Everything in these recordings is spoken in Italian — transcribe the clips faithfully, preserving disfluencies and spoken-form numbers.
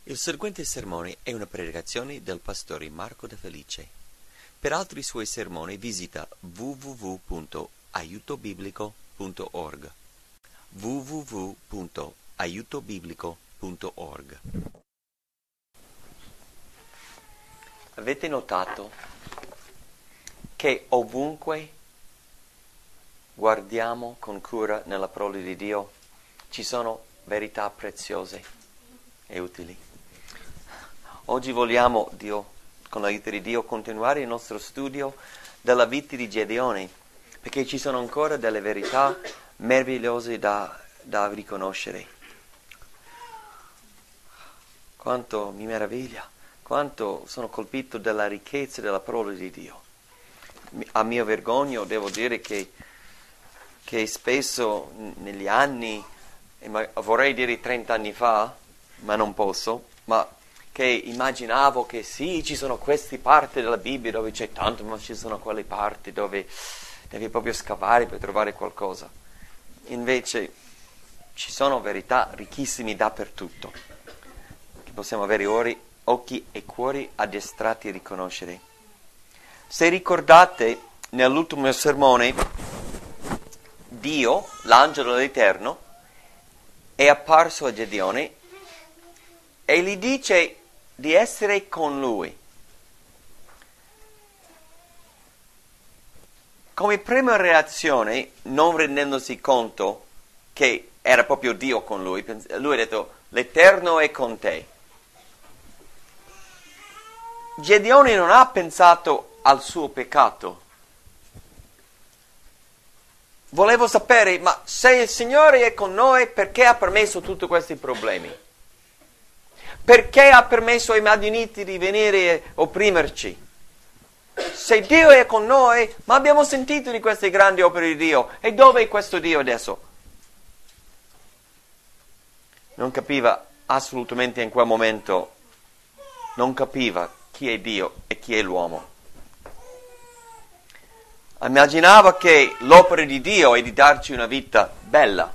Il seguente sermone è una predicazione del pastore Marco De Felice. Per altri suoi sermoni visita w w w punto aiuto biblico punto org. w w w punto aiuto biblico punto org. Avete notato che ovunque guardiamo con cura nella parola di Dio ci sono verità preziose e utili? Oggi vogliamo, Dio, con l'aiuto di Dio, continuare il nostro studio della vita di Gedeone, perché ci sono ancora delle verità meravigliose da, da riconoscere. Quanto mi meraviglia, quanto sono colpito dalla ricchezza della parola di Dio. A mio vergogno devo dire che, che spesso negli anni, vorrei dire trenta anni fa, ma non posso, ma che immaginavo che sì, ci sono queste parti della Bibbia dove c'è tanto, ma ci sono quelle parti dove devi proprio scavare per trovare qualcosa. Invece ci sono verità ricchissime dappertutto, che possiamo avere ori, occhi e cuori addestrati a riconoscere. Se ricordate, nell'ultimo sermone, Dio, l'angelo dell'Eterno, è apparso a Gedeone e gli dice di essere con lui. Come prima reazione, non rendendosi conto che era proprio Dio con lui, lui ha detto: l'Eterno è con te. Gedeone non ha pensato al suo peccato. Volevo sapere, ma se il Signore è con noi, perché ha permesso tutti questi problemi? Perché ha permesso ai Madianiti di venire a opprimerci? Se Dio è con noi, ma abbiamo sentito di queste grandi opere di Dio, e dove è questo Dio adesso? Non capiva assolutamente in quel momento, non capiva chi è Dio e chi è l'uomo. Immaginava che l'opera di Dio è di darci una vita bella.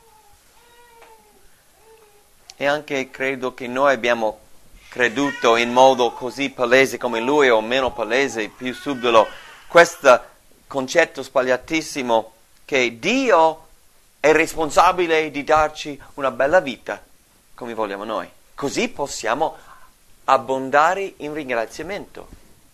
E anche credo che noi abbiamo creduto in modo così palese come lui, o meno palese, più subdolo, questo concetto sbagliatissimo che Dio è responsabile di darci una bella vita come vogliamo noi. Così possiamo abbondare in ringraziamento.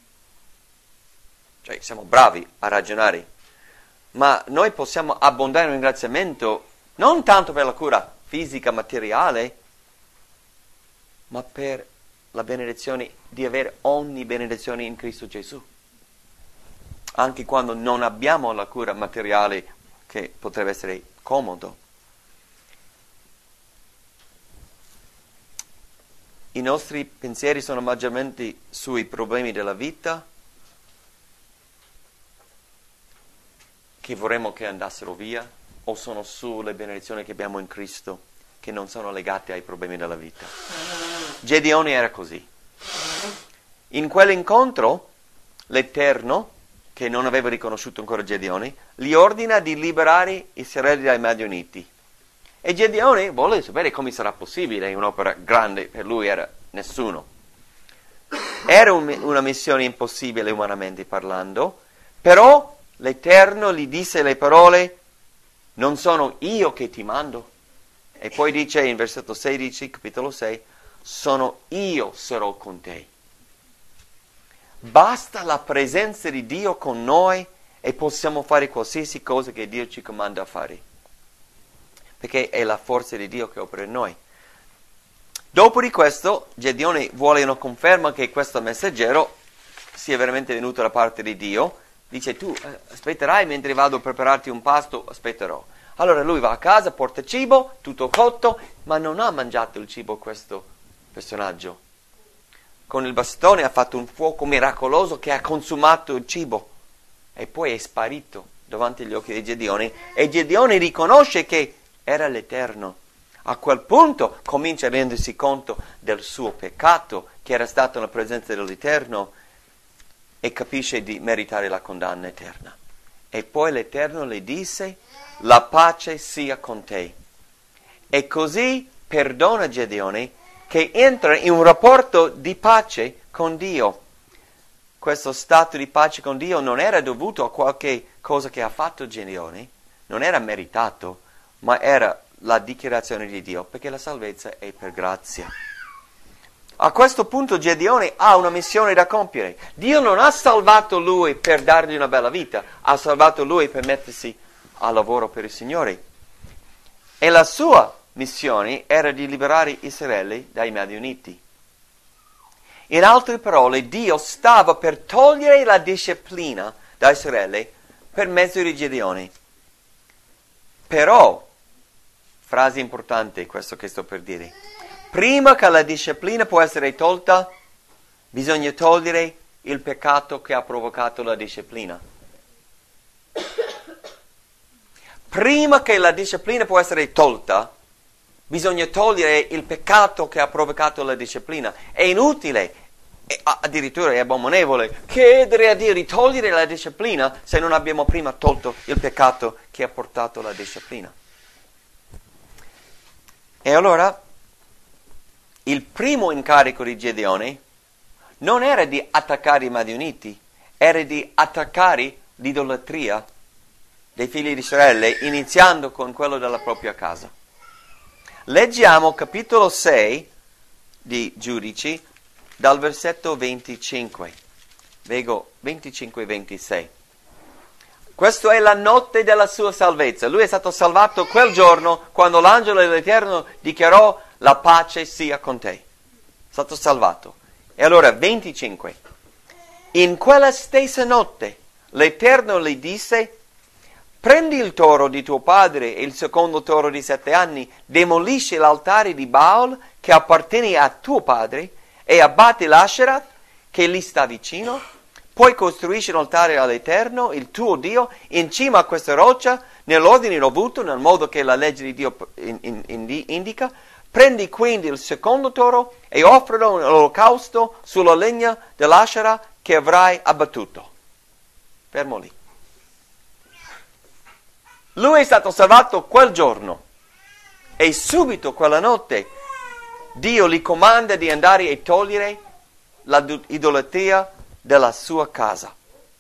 Cioè, siamo bravi a ragionare, ma noi possiamo abbondare in ringraziamento non tanto per la cura fisica, materiale, ma per la benedizione di avere ogni benedizione in Cristo Gesù. Anche quando non abbiamo la cura materiale, che potrebbe essere comodo. I nostri pensieri sono maggiormente sui problemi della vita, che vorremmo che andassero via, o sono sulle benedizioni che abbiamo in Cristo, che non sono legate ai problemi della vita. Gedeone era così. In quell'incontro, l'Eterno, che non aveva riconosciuto ancora Gedeone, gli ordina di liberare Israele dai Madianiti. E Gedeone vuole sapere come sarà possibile, un'opera grande, per lui era nessuno. Era un, una missione impossibile umanamente parlando, però l'Eterno gli disse le parole: non sono io che ti mando. E poi dice in versetto sedici, capitolo sei, sono io sarò con te. Basta la presenza di Dio con noi e possiamo fare qualsiasi cosa che Dio ci comanda a fare. Perché è la forza di Dio che opera in noi. Dopo di questo, Gedeone vuole una conferma che questo messaggero sia veramente venuto da parte di Dio. Dice: tu eh, aspetterai mentre vado a prepararti un pasto, aspetterò. Allora lui va a casa, porta cibo, tutto cotto, ma non ha mangiato il cibo questo personaggio. Con il bastone ha fatto un fuoco miracoloso che ha consumato il cibo e poi è sparito davanti agli occhi di Gedeone, e Gedeone riconosce che era l'Eterno. A quel punto comincia a rendersi conto del suo peccato, che era stato nella presenza dell'Eterno, e capisce di meritare la condanna eterna. E poi l'Eterno le disse: la pace sia con te. E così perdona Gedeone, che entra in un rapporto di pace con Dio. Questo stato di pace con Dio non era dovuto a qualche cosa che ha fatto Gedeone, non era meritato, ma era la dichiarazione di Dio, perché la salvezza è per grazia. A questo punto Gedeone ha una missione da compiere. Dio non ha salvato lui per dargli una bella vita, ha salvato lui per mettersi al lavoro per il Signore. E la sua missione era di liberare Israele dai Madianiti. In altre parole, Dio stava per togliere la disciplina da Israele per mezzo di Gedeone. Però, frase importante questo che sto per dire, prima che la disciplina può essere tolta, bisogna togliere il peccato che ha provocato la disciplina. Prima che la disciplina può essere tolta, bisogna togliere il peccato che ha provocato la disciplina. È inutile, e addirittura è abominevole, chiedere a Dio di togliere la disciplina se non abbiamo prima tolto il peccato che ha portato la disciplina. E allora, il primo incarico di Gedeone non era di attaccare i Madianiti, era di attaccare l'idolatria dei figli di Israele, iniziando con quello della propria casa. Leggiamo capitolo sei di Giudici, dal versetto venticinque. Leggo venticinque ventisei. Questa è la notte della sua salvezza. Lui è stato salvato quel giorno quando l'angelo dell'Eterno dichiarò: la pace sia con te. È stato salvato. E allora venticinque. In quella stessa notte l'Eterno gli disse: prendi il toro di tuo padre e il secondo toro di sette anni, demolisci l'altare di Baal che appartiene a tuo padre e abbatti l'Asherat che lì sta vicino, poi costruisci un altare all'Eterno, il tuo Dio, in cima a questa roccia, nell'ordine dovuto, nel modo che la legge di Dio in, in, in, indica. Prendi quindi il secondo toro e offrilo un olocausto sulla legna dell'Ashera che avrai abbattuto. Fermo lì. Lui è stato salvato quel giorno e subito quella notte Dio gli comanda di andare e togliere l'idolatria della sua casa.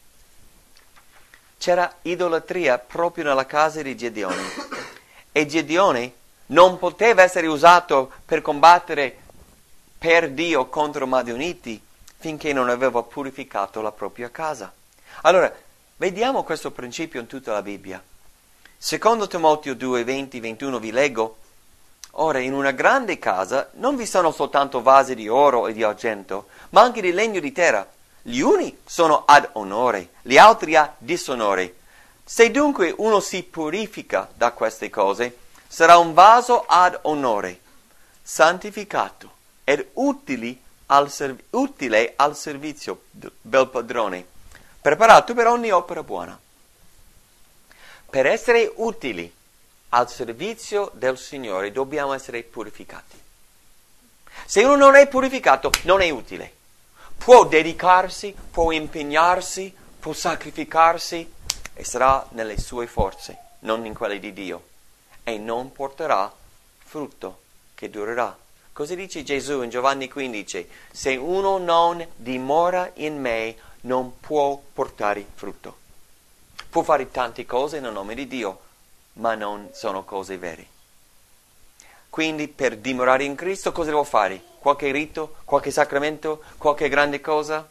C'era idolatria proprio nella casa di Gedeone e Gedeone non poteva essere usato per combattere per Dio contro i Madianiti finché non aveva purificato la propria casa. Allora, vediamo questo principio in tutta la Bibbia. Secondo Timoteo due, venti, ventuno vi leggo: ora in una grande casa non vi sono soltanto vasi di oro e di argento, ma anche di legno di terra. Gli uni sono ad onore, gli altri a disonore. Se dunque uno si purifica da queste cose, sarà un vaso ad onore, santificato ed utile al, serv- utile al servizio del padrone, preparato per ogni opera buona. Per essere utili al servizio del Signore dobbiamo essere purificati. Se uno non è purificato, non è utile. Può dedicarsi, può impegnarsi, può sacrificarsi e sarà nelle sue forze, non in quelle di Dio. E non porterà frutto che durerà. Così dice Gesù in Giovanni quindici: se uno non dimora in me, non può portare frutto. Può fare tante cose nel nome di Dio, ma non sono cose vere. Quindi per dimorare in Cristo cosa devo fare? Qualche rito, qualche sacramento, qualche grande cosa?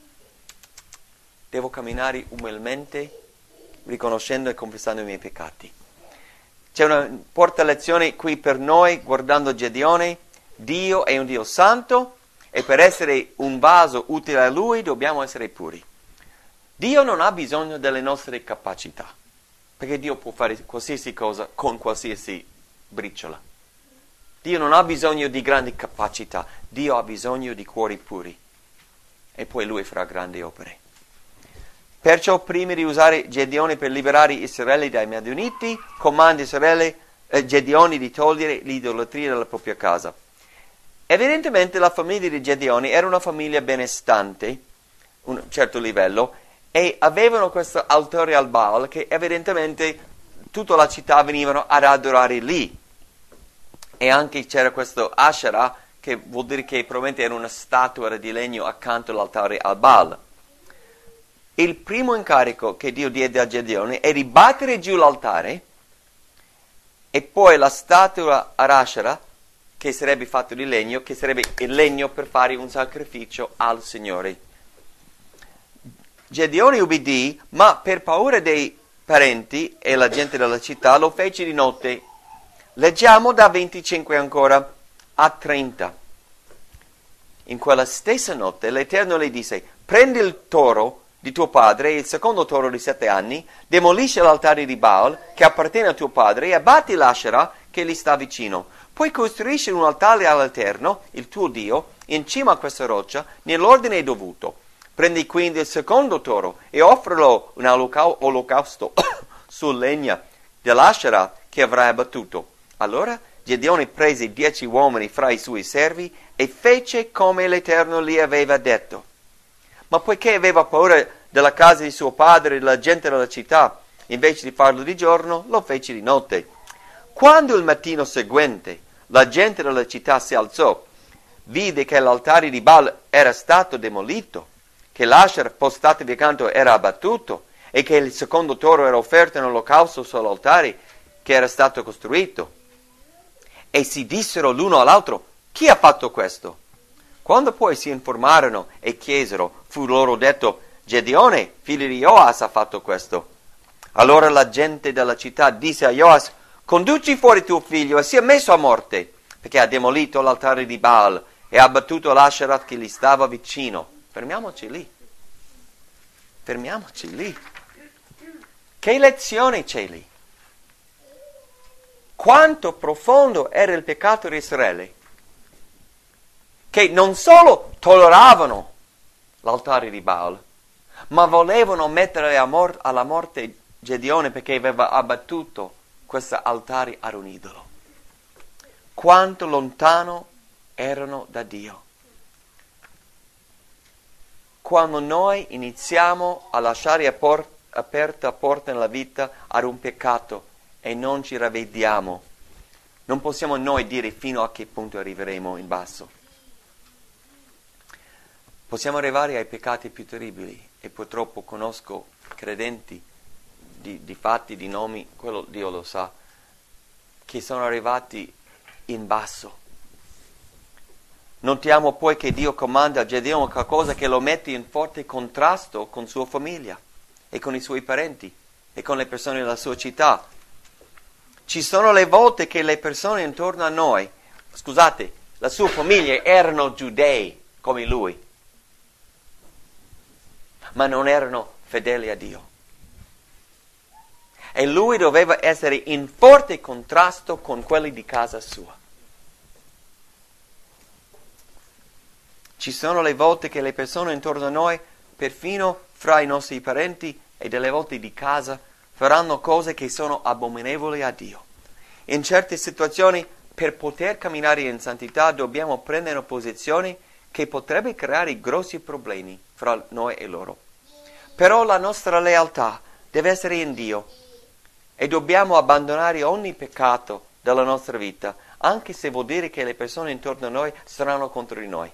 Devo camminare umilmente, riconoscendo e confessando i miei peccati. C'è una porta lezione qui per noi, guardando Gedeone. Dio è un Dio santo e per essere un vaso utile a Lui dobbiamo essere puri. Dio non ha bisogno delle nostre capacità, perché Dio può fare qualsiasi cosa con qualsiasi briciola. Dio non ha bisogno di grandi capacità, Dio ha bisogno di cuori puri e poi Lui farà grandi opere. Perciò prima di usare Gedeone per liberare Israele dai Madianiti, comanda Israele, eh, Gedeone di togliere l'idolatria dalla propria casa. Evidentemente la famiglia di Gedeone era una famiglia benestante, un certo livello, e avevano questo altare al Baal che evidentemente tutta la città venivano ad adorare lì. E anche c'era questo Asherah che vuol dire che probabilmente era una statua di legno accanto all'altare al Baal. Il primo incarico che Dio diede a Gedeone è di battere giù l'altare e poi la statua ad Asherah, che sarebbe fatto di legno, che sarebbe il legno per fare un sacrificio al Signore. Gedeone ubbidì, ma per paura dei parenti e la gente della città lo fece di notte. Leggiamo da venticinque ancora a trenta. In quella stessa notte l'Eterno le disse: prendi il toro di tuo padre, il secondo toro di sette anni, demolisci l'altare di Baal che appartiene a tuo padre e abbatti l'Asherah che gli sta vicino. Poi costruisci un altare all'Eterno, il tuo Dio, in cima a questa roccia, nell'ordine dovuto. Prendi quindi il secondo toro e offrilo un olocausto sul legna dell'Asherah che avrai abbattuto. Allora Gedeone prese dieci uomini fra i suoi servi e fece come l'Eterno gli aveva detto. Ma poiché aveva paura della casa di suo padre e della gente della città, invece di farlo di giorno, lo fece di notte. Quando il mattino seguente la gente della città si alzò, vide che l'altare di Baal era stato demolito, che l'Asherah postato accanto era abbattuto e che il secondo toro era offerto in olocausto sull'altare che era stato costruito. E si dissero l'uno all'altro: chi ha fatto questo? Quando poi si informarono e chiesero, fu loro detto: Gedeone, figlio di Joas, ha fatto questo. Allora la gente della città disse a Joas: conduci fuori tuo figlio e sia messo a morte, perché ha demolito l'altare di Baal e ha abbattuto l'Asherah che gli stava vicino. Fermiamoci lì. Fermiamoci lì. Che lezione c'è lì? Quanto profondo era il peccato di Israele, che non solo tolleravano l'altare di Baal, ma volevano mettere a mor- alla morte Gedeone perché aveva abbattuto questo altare ad un idolo. Quanto lontano erano da Dio. Quando noi iniziamo a lasciare apor- aperta porta nella vita ad un peccato e non ci ravvediamo, non possiamo noi dire fino a che punto arriveremo in basso. Possiamo arrivare ai peccati più terribili e purtroppo conosco credenti di, di fatti, di nomi, quello Dio lo sa, che sono arrivati in basso. Notiamo poi che Dio comanda a Gedeone qualcosa che lo mette in forte contrasto con sua famiglia e con i suoi parenti e con le persone della sua città. Ci sono le volte che le persone intorno a noi, scusate, la sua famiglia erano giudei come lui, ma non erano fedeli a Dio. E lui doveva essere in forte contrasto con quelli di casa sua. Ci sono le volte che le persone intorno a noi, perfino fra i nostri parenti e delle volte di casa, faranno cose che sono abominevoli a Dio. In certe situazioni, per poter camminare in santità, dobbiamo prendere posizioni che potrebbero creare grossi problemi fra noi e loro. Però la nostra lealtà deve essere in Dio e dobbiamo abbandonare ogni peccato dalla nostra vita, anche se vuol dire che le persone intorno a noi saranno contro di noi.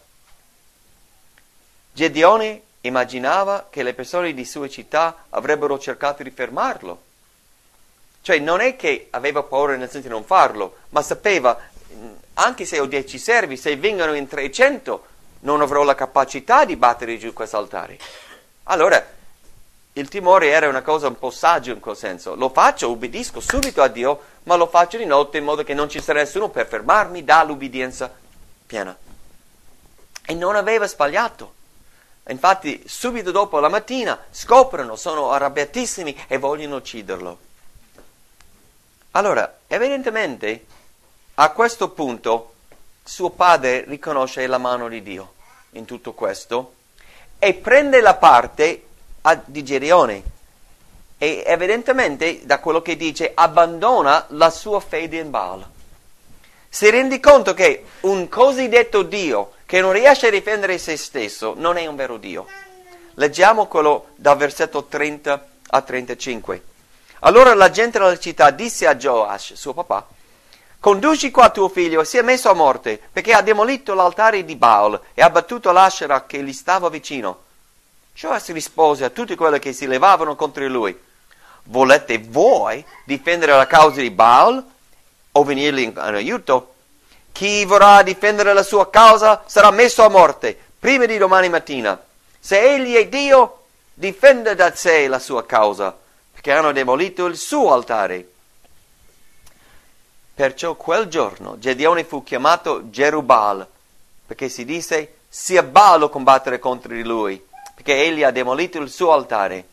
Gedeone immaginava che le persone di sua città avrebbero cercato di fermarlo. Cioè non è che aveva paura nel senso di non farlo, ma sapeva, anche se ho dieci servi, se vengono in trecento non avrò la capacità di battere giù questo altare. Allora, il timore era una cosa un po' saggia in quel senso. Lo faccio, ubbidisco subito a Dio, ma lo faccio di notte in modo che non ci sarà nessuno per fermarmi dall'ubbidienza piena. E non aveva sbagliato. Infatti, subito dopo la mattina scoprono, sono arrabbiatissimi e vogliono ucciderlo. Allora, evidentemente, a questo punto, suo padre riconosce la mano di Dio in tutto questo e prende la parte a, di Gedeone e evidentemente, da quello che dice, abbandona la sua fede in Baal. Si rende conto che un cosiddetto Dio che non riesce a difendere se stesso non è un vero Dio. Leggiamo quello dal versetto trenta a trentacinque. Allora la gente della città disse a Joash, suo papà: conduci qua tuo figlio e sia messo a morte, perché ha demolito l'altare di Baal e ha abbattuto l'Asherah che gli stava vicino. Joas rispose a tutti quelli che si levavano contro lui: volete voi difendere la causa di Baal o venirgli in aiuto? Chi vorrà difendere la sua causa sarà messo a morte prima di domani mattina. Se egli è Dio, difenda da sé la sua causa, perché hanno demolito il suo altare. Perciò quel giorno Gedeone fu chiamato Jerubbaal, perché si disse: sia Baal a combattere contro di lui, perché egli ha demolito il suo altare.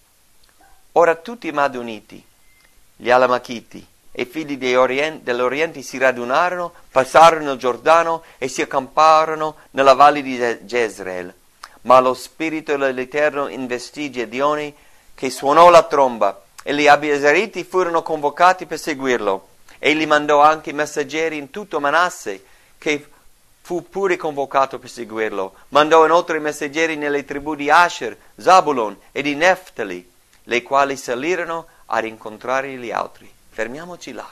Ora tutti i Madoniti, gli Alamachiti e i figli dell'Oriente si radunarono, passarono il Giordano e si accamparono nella valle di Jezreel. Ma lo spirito dell'Eterno investì Gedeone, che suonò la tromba, e gli Abiezeriti furono convocati per seguirlo. Egli mandò anche messaggeri in tutto Manasse, che fu pure convocato per seguirlo. Mandò inoltre messaggeri nelle tribù di Asher, Zabulon e di Neftali, le quali salirono ad incontrare gli altri. Fermiamoci là.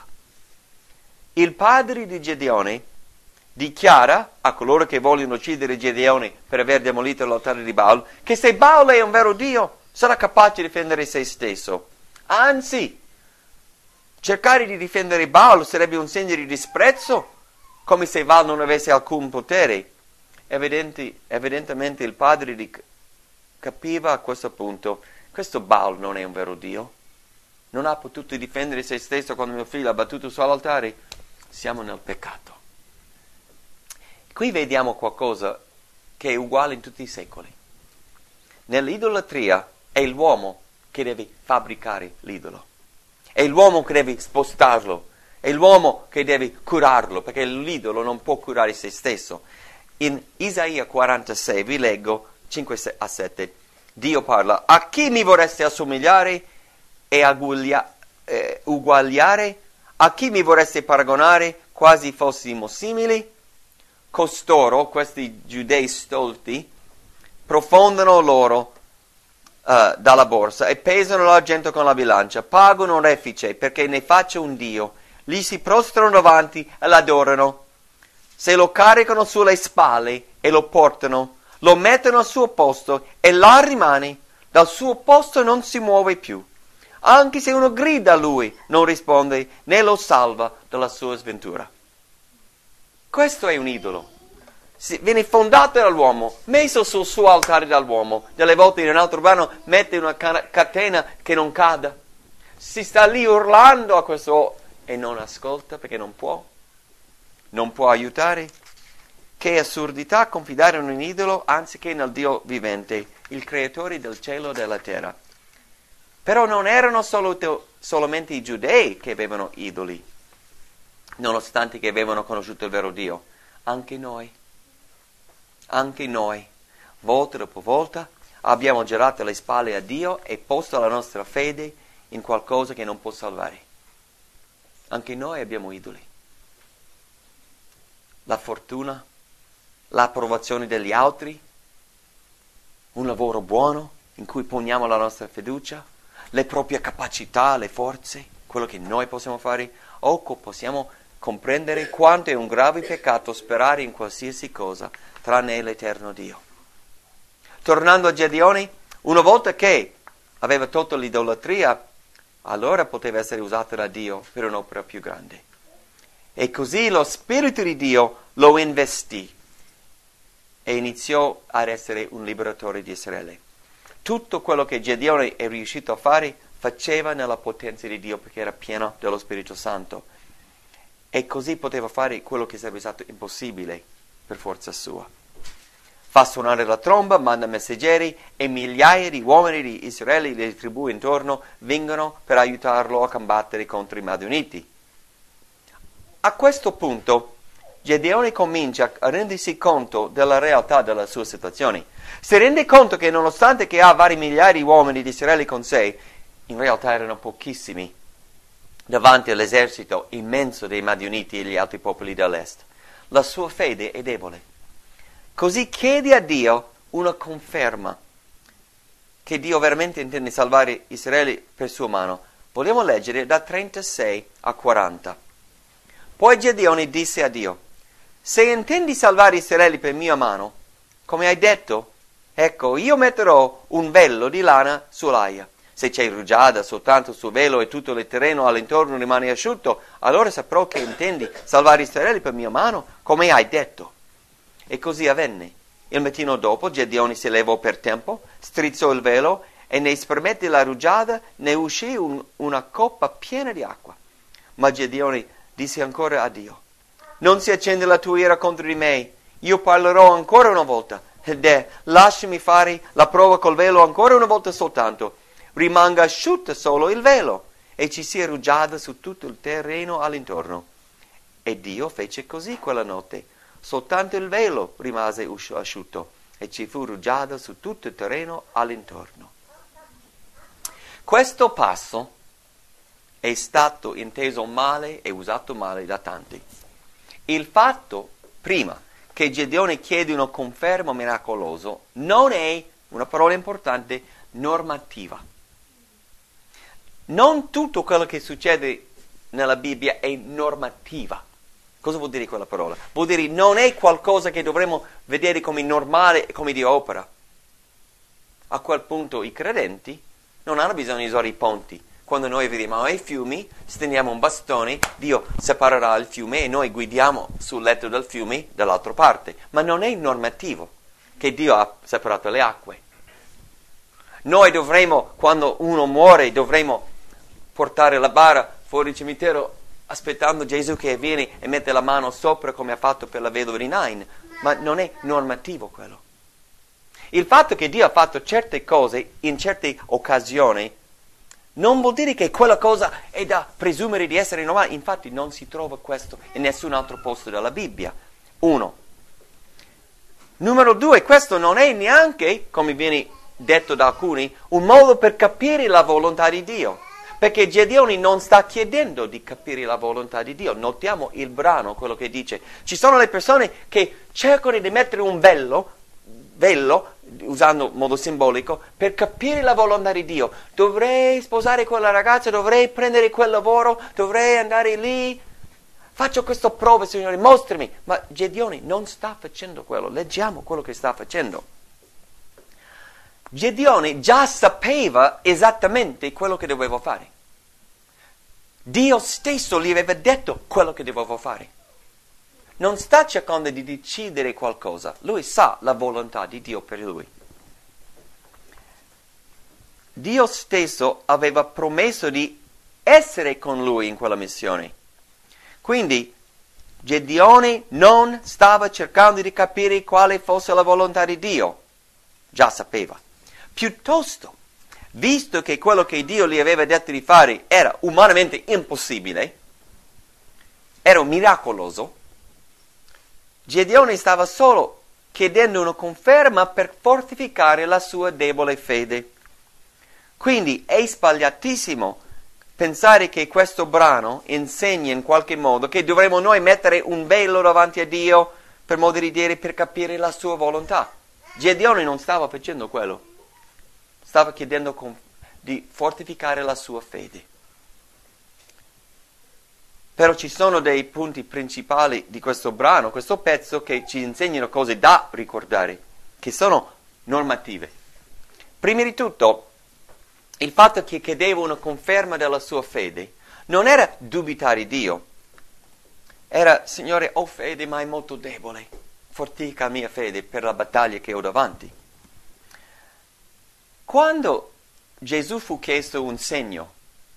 Il padre di Gedeone dichiara a coloro che vogliono uccidere Gedeone per aver demolito l'altare di Baal che se Baal è un vero Dio sarà capace di difendere se stesso. Anzi, cercare di difendere Baal sarebbe un segno di disprezzo, come se Baal non avesse alcun potere. Evidenti, evidentemente il padre di, capiva a questo punto: questo Baal non è un vero Dio. Non ha potuto difendere se stesso quando mio figlio ha battuto sull'altare. Siamo nel peccato. Qui vediamo qualcosa che è uguale in tutti i secoli. Nell'idolatria è l'uomo che deve fabbricare l'idolo. È l'uomo che deve spostarlo. È l'uomo che deve curarlo, perché l'idolo non può curare se stesso. In Isaia quarantasei, vi leggo cinque a sette. Dio parla: a chi mi vorreste assomigliare e aguaglia, eh, uguagliare? A chi mi vorreste paragonare quasi fossimo simili? Costoro, questi giudei stolti, profondano loro uh, dalla borsa e pesano l'argento con la bilancia, pagano un refice perché ne faccia un dio, gli si prostrano davanti e l'adorano. Se lo caricano sulle spalle e lo portano, lo mettono al suo posto e là rimane, dal suo posto non si muove più. Anche se uno grida a lui, non risponde né lo salva dalla sua sventura. Questo è un idolo. Si, viene fondato dall'uomo, messo sul suo altare dall'uomo. Delle volte in un altro brano mette una catena che non cada. Si sta lì urlando a questo e non ascolta perché non può. Non può aiutare. Che assurdità confidare in un idolo anziché nel Dio vivente, il creatore del cielo e della terra. Però non erano solo, solamente i giudei che avevano idoli, nonostante che avevano conosciuto il vero Dio. Anche noi, anche noi, volta dopo volta, abbiamo girato le spalle a Dio e posto la nostra fede in qualcosa che non può salvare. Anche noi abbiamo idoli. La fortuna, l'approvazione degli altri, un lavoro buono in cui poniamo la nostra fiducia, le proprie capacità, le forze, quello che noi possiamo fare, o possiamo comprendere quanto è un grave peccato sperare in qualsiasi cosa, tranne l'eterno Dio. Tornando a Gedeone, una volta che aveva tolto l'idolatria, allora poteva essere usato da Dio per un'opera più grande. E così lo Spirito di Dio lo investì e iniziò ad essere un liberatore di Israele. Tutto quello che Gedeone è riuscito a fare faceva nella potenza di Dio perché era pieno dello Spirito Santo. E così poteva fare quello che sarebbe stato impossibile per forza sua. Fa suonare la tromba, manda messaggeri e migliaia di uomini di Israele e delle tribù intorno vengono per aiutarlo a combattere contro i Madoniti. A questo punto Gedeone comincia a rendersi conto della realtà della sua situazione. Si rende conto che nonostante che ha vari migliaia di uomini di Israele con sé, in realtà erano pochissimi davanti all'esercito immenso dei Madioniti e gli altri popoli dell'est. La sua fede è debole. Così chiede a Dio una conferma che Dio veramente intende salvare Israele per sua mano. Vogliamo leggere da trentasei a quaranta. Poi Gedeone disse a Dio: se intendi salvare Israele per mia mano, come hai detto, ecco, io metterò un velo di lana sull'aia. Se c'è rugiada soltanto sul velo e tutto il terreno all'intorno rimane asciutto, allora saprò che intendi salvare Israele per mia mano, come hai detto. E così avvenne. Il mattino dopo Gedeone si levò per tempo, strizzò il velo e ne spremette la rugiada, ne uscì un, una coppa piena di acqua. Ma Gedeone disse ancora a Dio: non si accende la tua ira contro di me, io parlerò ancora una volta. Deh, lasciami fare la prova col velo ancora una volta soltanto. Rimanga asciutta solo il velo e ci sia rugiada su tutto il terreno all'intorno. E Dio fece così quella notte. Soltanto il velo rimase asciutto e ci fu rugiada su tutto il terreno all'intorno. Questo passo è stato inteso male e usato male da tanti. Il fatto, prima, che Gedeone chiede una conferma miracolosa non è, una parola importante, normativa. Non tutto quello che succede nella Bibbia è normativa. Cosa vuol dire quella parola? Vuol dire non è qualcosa che dovremmo vedere come normale e come Dio opera. A quel punto i credenti non hanno bisogno di usare i ponti. Quando noi vediamo i fiumi, stendiamo un bastone, Dio separerà il fiume e noi guidiamo sul letto del fiume dall'altra parte. Ma non è normativo che Dio ha separato le acque. Noi dovremo, quando uno muore, dovremo portare la bara fuori il cimitero aspettando Gesù che viene e mette la mano sopra come ha fatto per la vedova di Nain. Ma non è normativo quello. Il fatto che Dio ha fatto certe cose in certe occasioni non vuol dire che quella cosa è da presumere di essere normale. Infatti non si trova questo in nessun altro posto della Bibbia. Uno. Numero due, questo non è neanche, come viene detto da alcuni, un modo per capire la volontà di Dio. Perché Gedeone non sta chiedendo di capire la volontà di Dio. Notiamo il brano, quello che dice. Ci sono le persone che cercano di mettere un velo, velo, usando modo simbolico, per capire la volontà di Dio. Dovrei sposare quella ragazza, dovrei prendere quel lavoro, dovrei andare lì. Faccio questa prova, Signore, mostrami. Ma Gedeone non sta facendo quello. Leggiamo quello che sta facendo. Gedeone già sapeva esattamente quello che doveva fare. Dio stesso gli aveva detto quello che doveva fare. Non sta cercando di decidere qualcosa. Lui sa la volontà di Dio per lui. Dio stesso aveva promesso di essere con lui in quella missione. Quindi Gedeone non stava cercando di capire quale fosse la volontà di Dio. Già sapeva. Piuttosto, visto che quello che Dio gli aveva detto di fare era umanamente impossibile, era miracoloso, Gedeone stava solo chiedendo una conferma per fortificare la sua debole fede. Quindi è sbagliatissimo pensare che questo brano insegni in qualche modo che dovremmo noi mettere un velo davanti a Dio, per modo di dire, per capire la sua volontà. Gedeone non stava facendo quello. Stava chiedendo con, di fortificare la sua fede. Però ci sono dei punti principali di questo brano, questo pezzo, che ci insegnano cose da ricordare, che sono normative. Prima di tutto, il fatto che chiedeva una conferma della sua fede non era dubitare di Dio. Era: Signore, ho fede ma è molto debole. Fortifica la mia fede per la battaglia che ho davanti. Quando Gesù fu chiesto un segno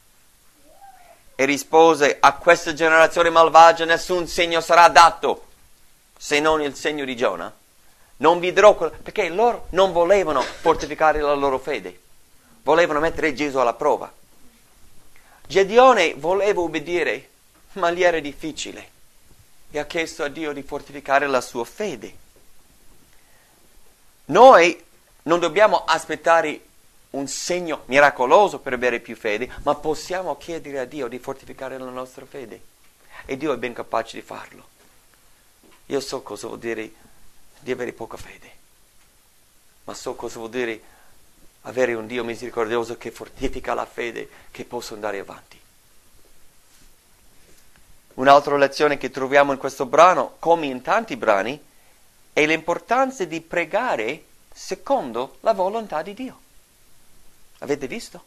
e rispose: a questa generazione malvagia nessun segno sarà dato se non il segno di Giona, non vidrò quello, perché loro non volevano fortificare la loro fede, volevano mettere Gesù alla prova. Gedeone voleva obbedire, ma gli era difficile e ha chiesto a Dio di fortificare la sua fede. Noi non dobbiamo aspettare un segno miracoloso per avere più fede, ma possiamo chiedere a Dio di fortificare la nostra fede. E Dio è ben capace di farlo. Io so cosa vuol dire di avere poca fede, ma so cosa vuol dire avere un Dio misericordioso che fortifica la fede, che posso andare avanti. Un'altra lezione che troviamo in questo brano, come in tanti brani, è l'importanza di pregare secondo la volontà di Dio. Avete visto?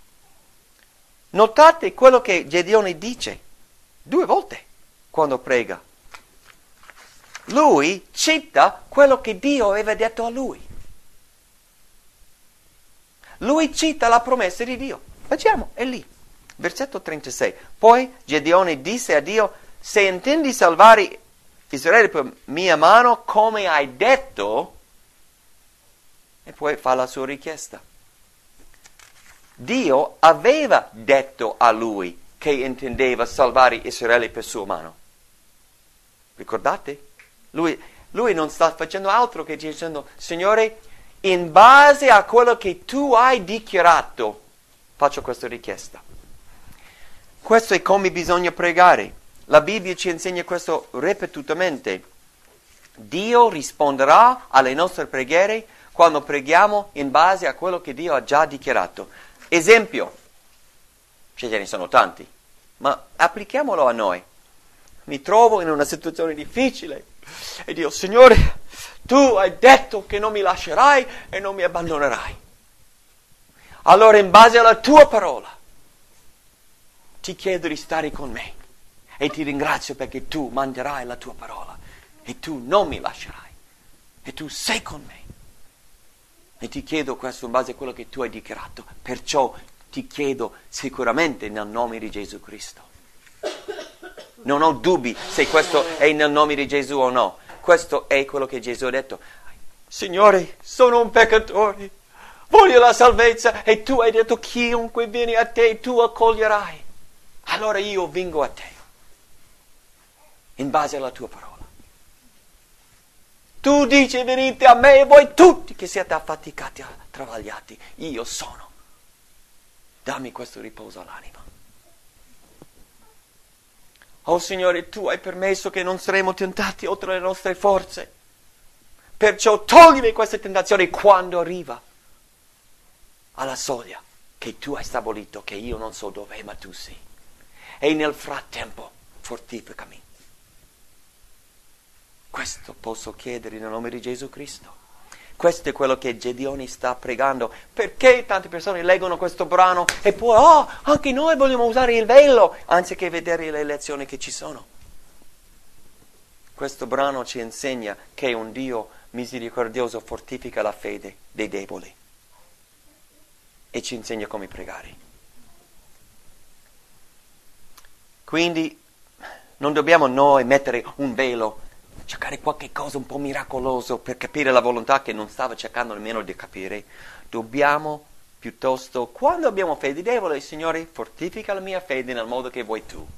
Notate quello che Gedeone dice due volte quando prega. Lui cita quello che Dio aveva detto a lui. Lui cita la promessa di Dio. Leggiamo, è lì. Versetto trentasei. Poi Gedeone disse a Dio: se intendi salvare Israele per mia mano, come hai detto, e poi fa la sua richiesta. Dio aveva detto a lui che intendeva salvare Israele per sua mano. Ricordate? Lui, lui non sta facendo altro che dicendo: Signore, in base a quello che tu hai dichiarato, faccio questa richiesta. Questo è come bisogna pregare. La Bibbia ci insegna questo ripetutamente. Dio risponderà alle nostre preghiere quando preghiamo in base a quello che Dio ha già dichiarato. Esempio, ce ne sono tanti, ma applichiamolo a noi. Mi trovo in una situazione difficile e Dio: Signore, tu hai detto che non mi lascerai e non mi abbandonerai. Allora, in base alla tua parola, ti chiedo di stare con me e ti ringrazio perché tu manterrai la tua parola e tu non mi lascerai e tu sei con me. E ti chiedo questo in base a quello che tu hai dichiarato. Perciò ti chiedo sicuramente nel nome di Gesù Cristo. Non ho dubbi se questo è nel nome di Gesù o no. Questo è quello che Gesù ha detto. Signore, sono un peccatore, voglio la salvezza e tu hai detto: chiunque viene a te tu accoglierai. Allora io vengo a te in base alla tua parola. Tu dici: venite a me voi tutti che siete affaticati e travagliati, io sono. Dammi questo riposo all'anima. Oh Signore, tu hai permesso che non saremo tentati oltre le nostre forze. Perciò toglimi questa tentazione quando arriva alla soglia che tu hai stabilito, che io non so dov'è, ma tu sei. E nel frattempo fortificami. Questo posso chiedere nel nome di Gesù Cristo. Questo è quello che Gedeone sta pregando. Perché tante persone leggono questo brano e poi, oh, anche noi vogliamo usare il velo, anziché vedere le lezioni che ci sono. Questo brano ci insegna che un Dio misericordioso fortifica la fede dei deboli e ci insegna come pregare. Quindi non dobbiamo noi mettere un velo, cercare qualche cosa un po' miracoloso per capire la volontà che non stava cercando nemmeno di capire. Dobbiamo piuttosto, quando abbiamo fede debole, Signore, fortifica la mia fede nel modo che vuoi tu.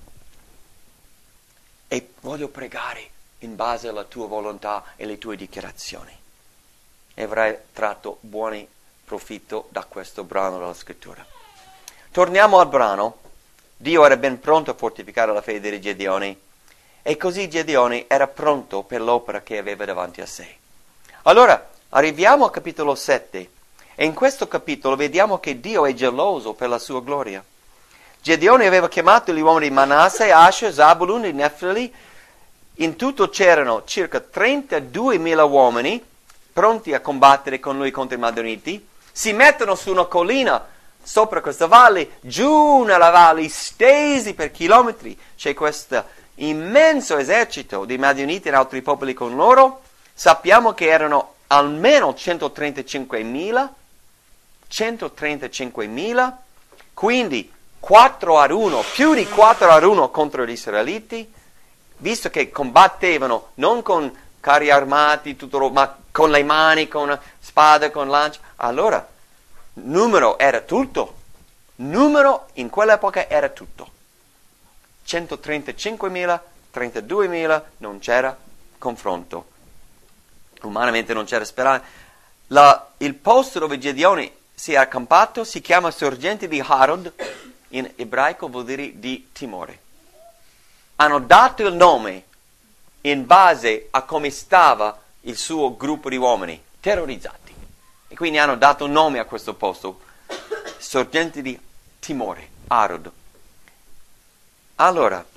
E voglio pregare in base alla tua volontà e alle tue dichiarazioni. E avrai tratto buoni profitto da questo brano della scrittura. Torniamo al brano. Dio era ben pronto a fortificare la fede di Gedeone. E così Gedeone era pronto per l'opera che aveva davanti a sé. Allora, arriviamo al capitolo sette. E in questo capitolo vediamo che Dio è geloso per la sua gloria. Gedeone aveva chiamato gli uomini di Manasse, Asher, Zabulun e Neftali. In tutto c'erano circa trentaduemila uomini pronti a combattere con lui contro i Madianiti. Si mettono su una collina sopra questa valle, giù nella valle, stesi per chilometri. C'è questo immenso esercito di Madianiti e altri popoli con loro. Sappiamo che erano almeno centotrentacinquemila, centotrentacinquemila, quindi quattro a uno, più di quattro a uno contro gli israeliti, visto che combattevano non con carri armati, tutto, ma con le mani, con spada, con lancia. Allora, numero era tutto. Numero in quell'epoca era tutto. centotrentacinquemila, trentaduemila, non c'era confronto. Umanamente non c'era speranza. La, il posto dove Gedeone si è accampato si chiama sorgente di Harod, in ebraico vuol dire di timore. Hanno dato il nome in base a come stava il suo gruppo di uomini, terrorizzati. E quindi hanno dato un nome a questo posto, sorgente di timore, Harod. Allora,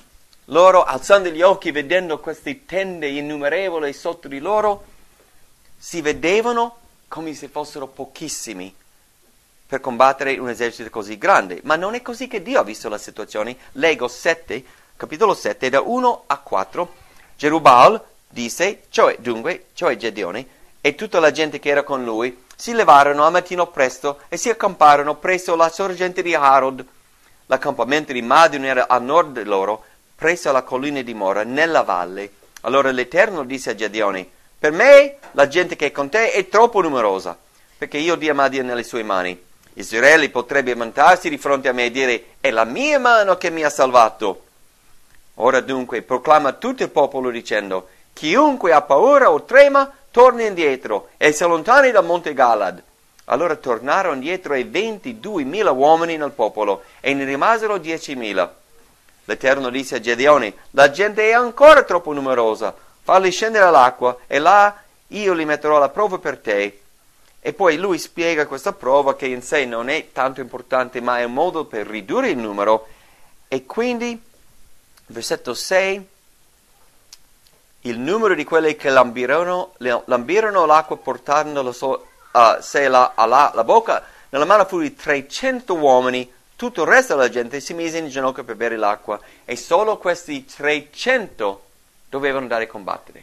loro, alzando gli occhi, vedendo queste tende innumerevoli sotto di loro, si vedevano come se fossero pochissimi per combattere un esercito così grande. Ma non è così che Dio ha visto la situazione. Leggo sette, capitolo sette, da uno a quattro. Gerubal disse, cioè dunque, cioè Gedeone, e tutta la gente che era con lui, si levarono al mattino presto e si accamparono presso la sorgente di Harod. L'accampamento di Madian era a nord di loro, presso la collina di Mora, nella valle. Allora l'Eterno disse a Gedeone, per me la gente che è con te è troppo numerosa, perché io dia Madian nelle sue mani. Israele potrebbe vantarsi di fronte a me e dire, è la mia mano che mi ha salvato. Ora dunque proclama tutto il popolo dicendo, chiunque ha paura o trema, torna indietro e si allontani dal monte Galad. Allora tornarono indietro e ventiduemila uomini nel popolo, e ne rimasero diecimila. L'Eterno disse a Gedeone, la gente è ancora troppo numerosa, falli scendere all'acqua, e là io li metterò alla prova per te. E poi lui spiega questa prova che in sé non è tanto importante, ma è un modo per ridurre il numero. E quindi, versetto sei, il numero di quelli che lambirono, lambirono l'acqua portando la, so, uh, sé la, alla, la bocca, nella mano fu di trecento uomini. Tutto il resto della gente si mise in ginocchio per bere l'acqua, e solo questi trecento dovevano andare a combattere.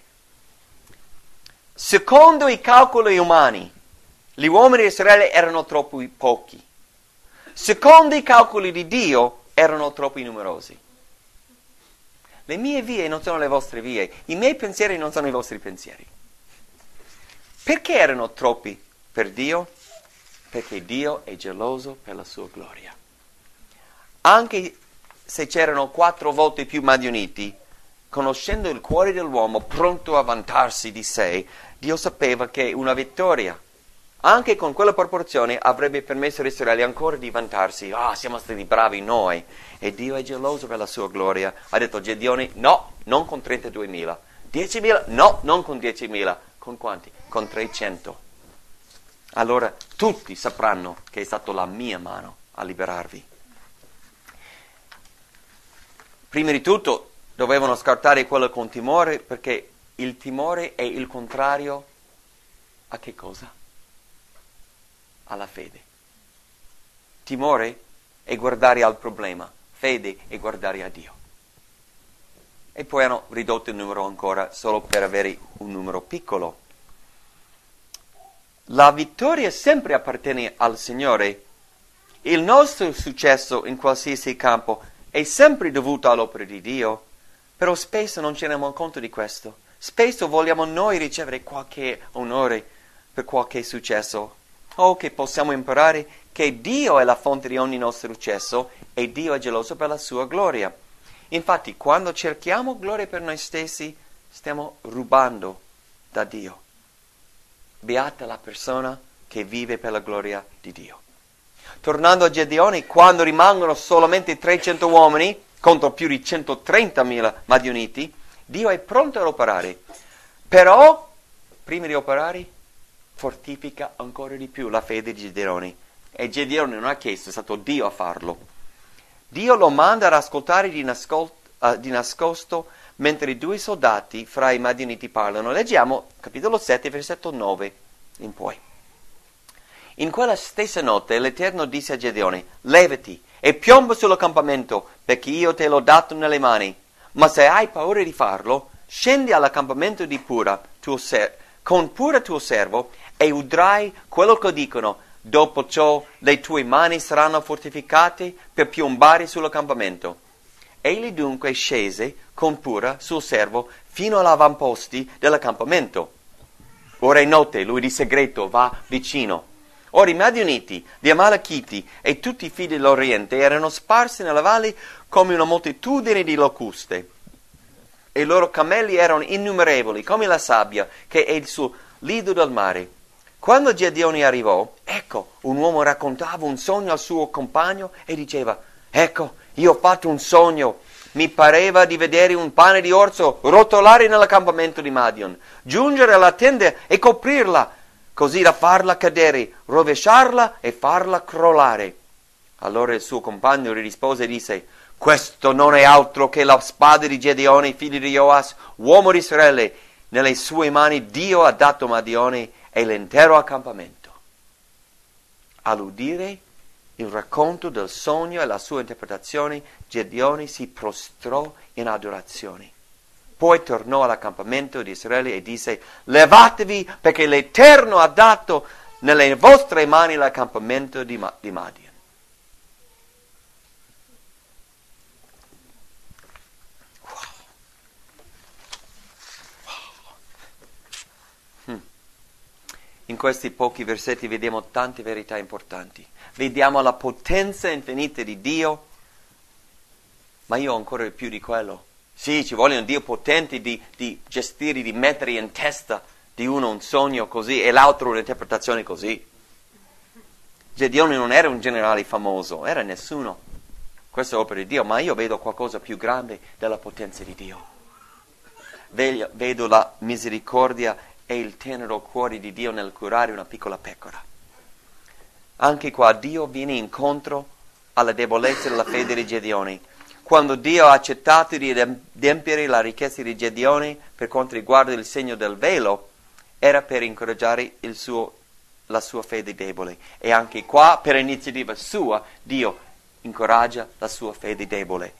Secondo i calcoli umani, gli uomini di Israele erano troppo pochi. Secondo i calcoli di Dio, erano troppo numerosi. Le mie vie non sono le vostre vie, i miei pensieri non sono i vostri pensieri. Perché erano troppi per Dio? Perché Dio è geloso per la sua gloria. Anche se c'erano quattro volte più Madianiti, conoscendo il cuore dell'uomo pronto a vantarsi di sé, Dio sapeva che una vittoria, anche con quella proporzione, avrebbe permesso a Israele ancora di vantarsi. Ah, oh, siamo stati bravi noi. E Dio è geloso per la sua gloria. Ha detto Gedeone, no, non con trentaduemila. diecimila? No, non con diecimila. Con quanti? Con trecento. Allora tutti sapranno che è stata la mia mano a liberarvi. Prima di tutto dovevano scartare quello con timore, perché il timore è il contrario a che cosa? Alla fede. Timore è guardare al problema, fede è guardare a Dio. E poi hanno ridotto il numero ancora solo per avere un numero piccolo. La vittoria sempre appartiene al Signore. Il nostro successo in qualsiasi campo è sempre dovuto all'opera di Dio, però spesso non ci rendiamo conto di questo. Spesso vogliamo noi ricevere qualche onore per qualche successo, o che possiamo imparare che Dio è la fonte di ogni nostro successo e Dio è geloso per la sua gloria. Infatti, quando cerchiamo gloria per noi stessi, stiamo rubando da Dio. Beata la persona che vive per la gloria di Dio. Tornando a Gedeone, quando rimangono solamente trecento uomini contro più di centotrentamila Madianiti, Dio è pronto ad operare. Però, prima di operare, fortifica ancora di più la fede di Gedeone. E Gedeone non ha chiesto, è stato Dio a farlo. Dio lo manda ad ascoltare di, nascol- uh, di nascosto mentre i due soldati fra i Madianiti parlano. Leggiamo capitolo sette, versetto nove in poi. In quella stessa notte l'Eterno disse a Gedeone, levati e piomba sull'accampamento, perché io te l'ho dato nelle mani. Ma se hai paura di farlo, scendi all'accampamento di Pura, tuo ser- con Pura tuo servo, e udrai quello che dicono. Dopo ciò le tue mani saranno fortificate per piombare sull'accampamento. Egli dunque scese con Pura, suo servo, fino all'avamposti dell'accampamento. Ora è notte, lui di segreto va vicino. Ora i Madianiti, gli Amalekiti e tutti i figli dell'Oriente erano sparsi nella valle come una moltitudine di locuste. E i loro cammelli erano innumerevoli, come la sabbia, che è il suo lido del mare. Quando Gedeone arrivò, ecco, un uomo raccontava un sogno al suo compagno e diceva, ecco, io ho fatto un sogno. Mi pareva di vedere un pane di orzo rotolare nell'accampamento di Madian, giungere alla tenda e coprirla, così da farla cadere, rovesciarla e farla crollare. Allora il suo compagno gli rispose e disse, Questo non è altro che la spada di Gedeone, figlio di Joas, uomo di Israele. Nelle sue mani Dio ha dato Madione e l'intero accampamento. All'udire il racconto del sogno e la sua interpretazione, Gedeone si prostrò in adorazione. Poi tornò all'accampamento di Israele e disse: levatevi, perché l'Eterno ha dato nelle vostre mani l'accampamento di, Ma- di Madian. Wow. Wow. Hmm. In questi pochi versetti vediamo tante verità importanti. Vediamo la potenza infinita di Dio, ma io ho ancora di più di quello. Sì, ci vuole un Dio potente di, di gestire, di mettere in testa di uno un sogno così e l'altro un'interpretazione così. Gedeone non era un generale famoso, era nessuno. Questa è opera di Dio, ma io vedo qualcosa più grande della potenza di Dio. Vedo la misericordia e il tenero cuore di Dio nel curare una piccola pecora. Anche qua Dio viene incontro alla debolezza della fede di Gedeone. Quando Dio ha accettato di adempiere la richiesta di Gedeone per quanto riguarda il segno del velo, era per incoraggiare il suo, la sua fede debole. E anche qua, per iniziativa sua, Dio incoraggia la sua fede debole.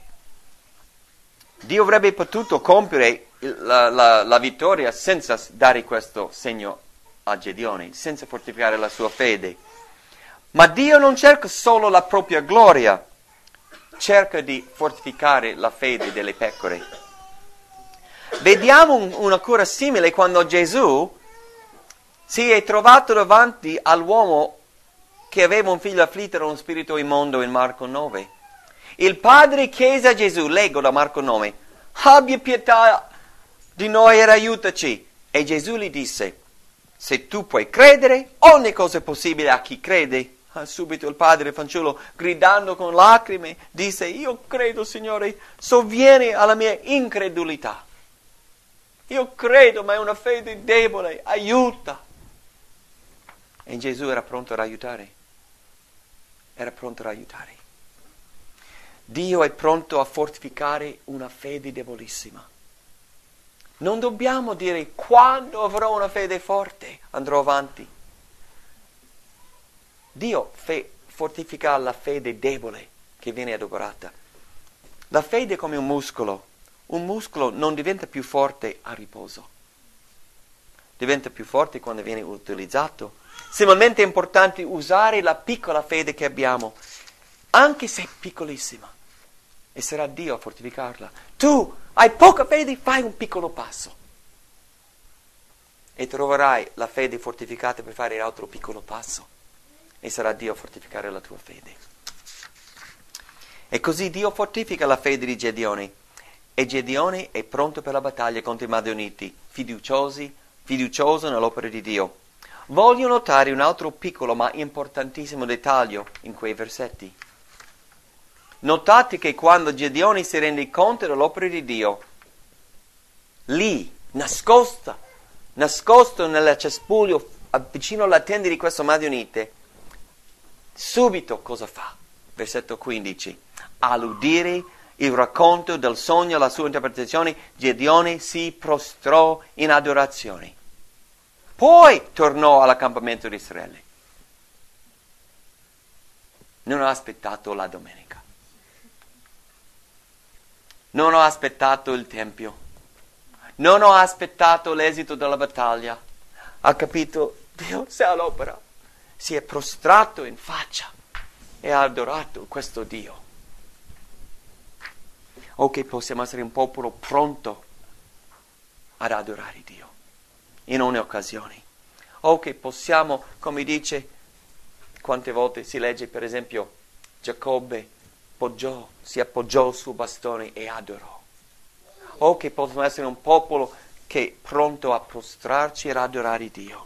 Dio avrebbe potuto compiere la, la, la vittoria senza dare questo segno a Gedeone, senza fortificare la sua fede. Ma Dio non cerca solo la propria gloria, cerca di fortificare la fede delle pecore. Vediamo un, una cura simile quando Gesù si è trovato davanti all'uomo che aveva un figlio afflitto da uno spirito immondo in Marco nove. Il padre chiese a Gesù, leggo da Marco nove, abbia pietà di noi ed aiutaci. E Gesù gli disse, se tu puoi credere, ogni cosa è possibile a chi crede. Subito il padre del fanciullo, gridando con lacrime, disse, io credo, Signore, sovvieni alla mia incredulità. Io credo, ma è una fede debole, aiuta. E Gesù era pronto ad aiutare. Era pronto ad aiutare. Dio è pronto a fortificare una fede debolissima. Non dobbiamo dire, quando avrò una fede forte, andrò avanti. Dio fe- fortifica la fede debole che viene adorata. La fede è come un muscolo. Un muscolo non diventa più forte a riposo. Diventa più forte quando viene utilizzato. Similmente è importante usare la piccola fede che abbiamo, anche se piccolissima. E sarà Dio a fortificarla. Tu hai poca fede, fai un piccolo passo. E troverai la fede fortificata per fare l'altro piccolo passo. E sarà Dio a fortificare la tua fede. E così Dio fortifica la fede di Gedeone. E Gedeone è pronto per la battaglia contro i Madianiti, fiduciosi, fiducioso nell'opera di Dio. Voglio notare un altro piccolo ma importantissimo dettaglio in quei versetti. Notate che quando Gedeone si rende conto dell'opera di Dio, lì, nascosta, nascosto nel cespuglio vicino alla tenda di questo Madianite, subito cosa fa? Versetto quindici. All'udire il racconto del sogno, la sua interpretazione, Gedeone si prostrò in adorazione. Poi tornò all'accampamento di Israele. Non ha aspettato la domenica. Non ho aspettato il tempio. Non ho aspettato l'esito della battaglia. Ha capito? Dio sei all'opera. Si è prostrato in faccia e ha adorato questo Dio. O che possiamo essere un popolo pronto ad adorare Dio in ogni occasione. O che possiamo, come dice, quante volte si legge per esempio Giacobbe poggiò, si appoggiò sul bastone e adorò. O che possiamo essere un popolo che è pronto a prostrarci ed adorare Dio.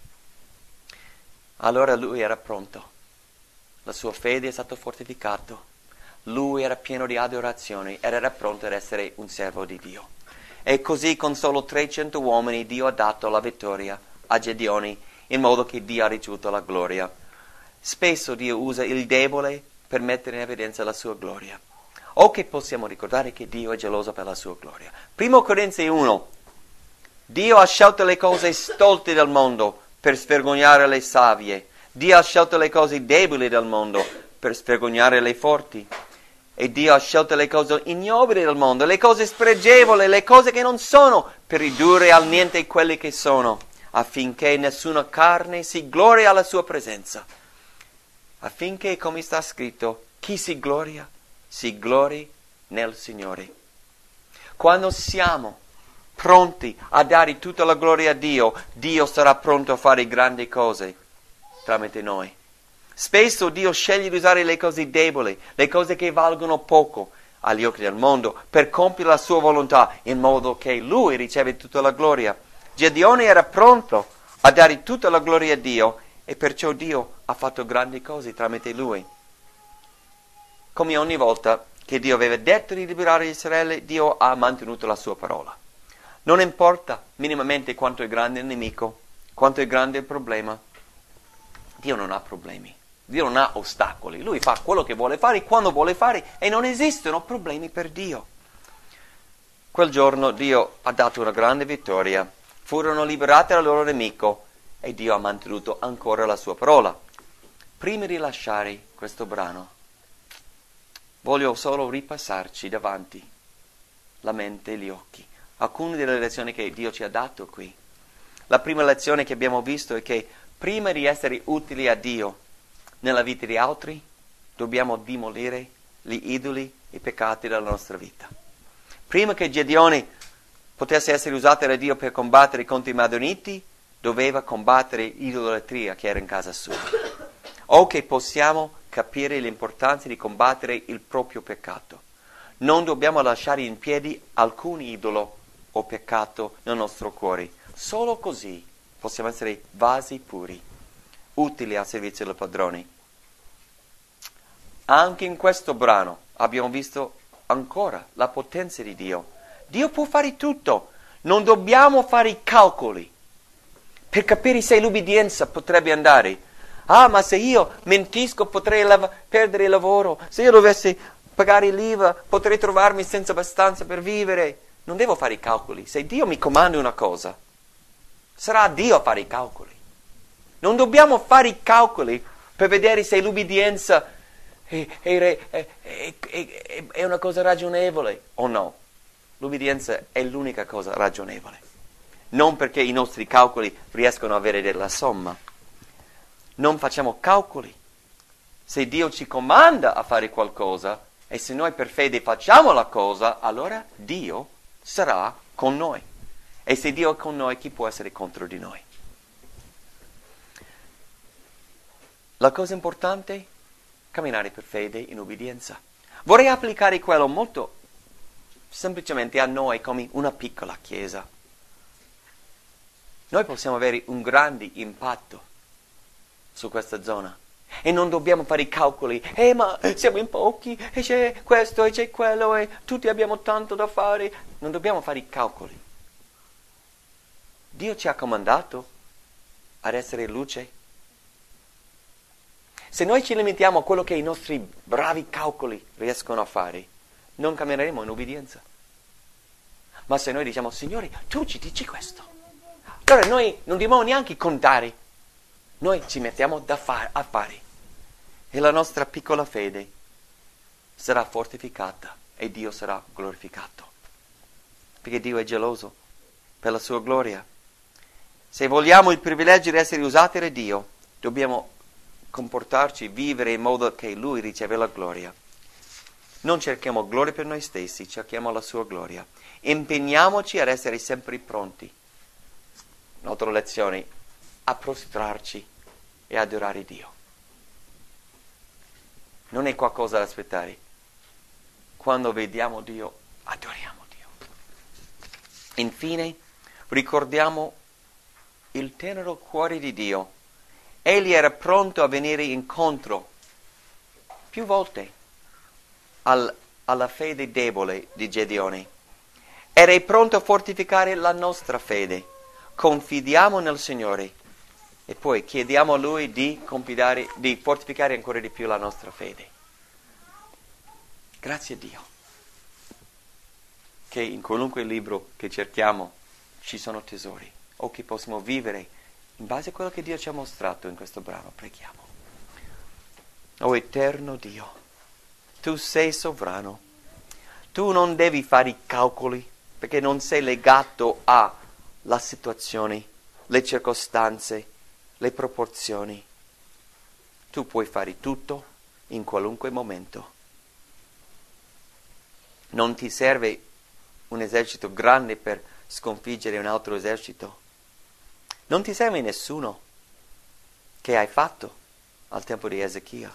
Allora lui era pronto. La sua fede è stata fortificata. Lui era pieno di adorazione ed era pronto ad essere un servo di Dio. E così con solo trecento uomini Dio ha dato la vittoria a Gedeone, in modo che Dio ha ricevuto la gloria. Spesso Dio usa il debole per mettere in evidenza la sua gloria. o che possiamo ricordare che Dio è geloso per la sua gloria. Primo Corinzi uno. Dio ha scelto le cose stolte del mondo per svergognare le savie. Dio ha scelto le cose deboli del mondo per svergognare le forti. E Dio ha scelto le cose ignobili del mondo, le cose spregevoli, le cose che non sono, per ridurre al niente quelle che sono, affinché nessuna carne si glori alla sua presenza. Affinché, come sta scritto, chi si gloria, si glori nel Signore. Quando siamo pronti a dare tutta la gloria a Dio, Dio sarà pronto a fare grandi cose tramite noi. Spesso Dio sceglie di usare le cose deboli, le cose che valgono poco agli occhi del mondo, per compiere la sua volontà, in modo che Lui riceve tutta la gloria. Gedeone era pronto a dare tutta la gloria a Dio, e perciò Dio ha fatto grandi cose tramite lui. Come ogni volta che Dio aveva detto di liberare Israele, Dio ha mantenuto la sua parola. Non importa minimamente quanto è grande il nemico, quanto è grande il problema, Dio non ha problemi, Dio non ha ostacoli, Lui fa quello che vuole fare, quando vuole fare, e non esistono problemi per Dio. Quel giorno Dio ha dato una grande vittoria, furono liberati dal loro nemico e Dio ha mantenuto ancora la sua parola. Prima di lasciare questo brano, voglio solo ripassarci davanti la mente e gli occhi alcune delle lezioni che Dio ci ha dato qui. La prima lezione che abbiamo visto è che prima di essere utili a Dio nella vita di altri, dobbiamo demolire gli idoli e i peccati della nostra vita. Prima che Gedeone potesse essere usato da Dio per combattere contro i Madianiti, doveva combattere l'idolatria che era in casa sua. O che possiamo capire l'importanza di combattere il proprio peccato. Non dobbiamo lasciare in piedi alcun idolo o peccato nel nostro cuore. Solo così possiamo essere vasi puri, utili al servizio del padrone. Anche in questo brano abbiamo visto ancora la potenza di Dio. Dio può fare tutto. Non dobbiamo fare i calcoli per capire se l'ubbidienza potrebbe andare. Ah, ma se io mentisco potrei lav- perdere il lavoro. Se io dovessi pagare l'I V A potrei trovarmi senza abbastanza per vivere. Non devo fare i calcoli. Se Dio mi comanda una cosa, sarà Dio a fare i calcoli. Non dobbiamo fare i calcoli per vedere se l'ubbidienza è, è, è, è, è, è una cosa ragionevole o no. L'ubbidienza è l'unica cosa ragionevole. Non perché i nostri calcoli riescono a avere della somma. Non facciamo calcoli. Se Dio ci comanda a fare qualcosa e se noi per fede facciamo la cosa, allora Dio sarà con noi. E se Dio è con noi, chi può essere contro di noi? La cosa importante? Camminare per fede in obbedienza. Vorrei applicare quello molto semplicemente a noi come una piccola chiesa. Noi possiamo avere un grande impatto su questa zona e non dobbiamo fare i calcoli. Eh, ma siamo in pochi e c'è questo e c'è quello e tutti abbiamo tanto da fare. Non dobbiamo fare i calcoli. Dio ci ha comandato ad essere luce. Se noi ci limitiamo a quello che i nostri bravi calcoli riescono a fare, non cammineremo in obbedienza. Ma se noi diciamo, Signore, tu ci dici questo, allora noi non dobbiamo neanche contare, noi ci mettiamo da fare, a fare e la nostra piccola fede sarà fortificata e Dio sarà glorificato, perché Dio è geloso per la sua gloria. Se vogliamo il privilegio di essere usati da Dio, dobbiamo comportarci, vivere in modo che Lui riceve la gloria. Non cerchiamo gloria per noi stessi, cerchiamo la sua gloria. Impegniamoci ad essere sempre pronti. Un'altra lezione, a prostrarci e adorare Dio. Non è qualcosa da aspettare. Quando vediamo Dio, adoriamo Dio. Infine, ricordiamo il tenero cuore di Dio. Egli era pronto a venire incontro più volte al, alla fede debole di Gedeone. Era pronto a fortificare la nostra fede. Confidiamo nel Signore e poi chiediamo a Lui di, confidare, di fortificare ancora di più la nostra fede. Grazie a Dio che in qualunque libro che cerchiamo ci sono tesori, o che possiamo vivere in base a quello che Dio ci ha mostrato in questo brano. Preghiamo. O eterno Dio, tu sei sovrano. Tu non devi fare i calcoli, perché non sei legato alla situazione, le circostanze, le proporzioni. Tu puoi fare tutto in qualunque momento. Non ti serve un esercito grande per sconfiggere un altro esercito. Non ti serve nessuno che hai fatto al tempo di Ezechia.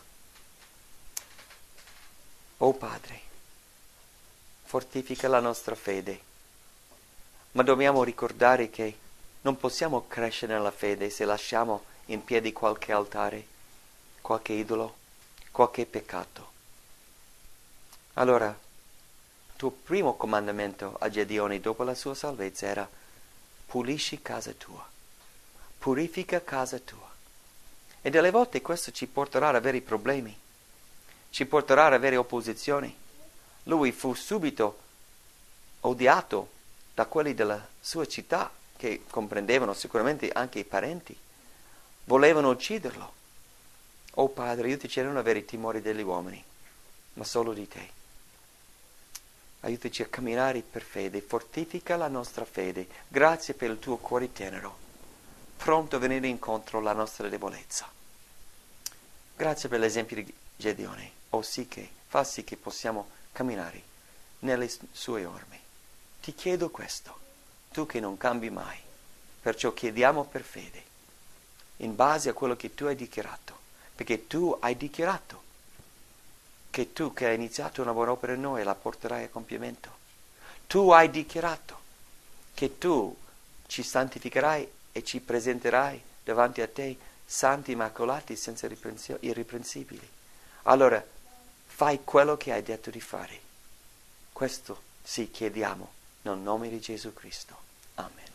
Oh Padre, fortifica la nostra fede, ma dobbiamo ricordare che non possiamo crescere nella fede se lasciamo in piedi qualche altare, qualche idolo, qualche peccato. Allora, il tuo primo comandamento a Gedeone dopo la sua salvezza era: pulisci casa tua, purifica casa tua. E delle volte questo ci porterà ad avere problemi, ci porterà ad avere opposizioni. Lui fu subito odiato da quelli della sua città, che comprendevano sicuramente anche i parenti. Volevano ucciderlo. Oh Padre, aiutaci a non avere i timori degli uomini, ma solo di te. Aiutaci a camminare per fede, fortifica la nostra fede. Grazie per il tuo cuore tenero, pronto a venire incontro alla nostra debolezza. Grazie per l'esempio di Gedeone, oh sì che fa sì che possiamo camminare nelle sue orme. Ti chiedo questo, tu che non cambi mai, perciò chiediamo per fede, in base a quello che tu hai dichiarato, perché tu hai dichiarato che tu che hai iniziato una buona opera in noi la porterai a compimento. Tu hai dichiarato che tu ci santificherai e ci presenterai davanti a te santi, immacolati, senza irreprensibili. Allora, fai quello che hai detto di fare. Questo sì chiediamo nel nome di Gesù Cristo. Amen.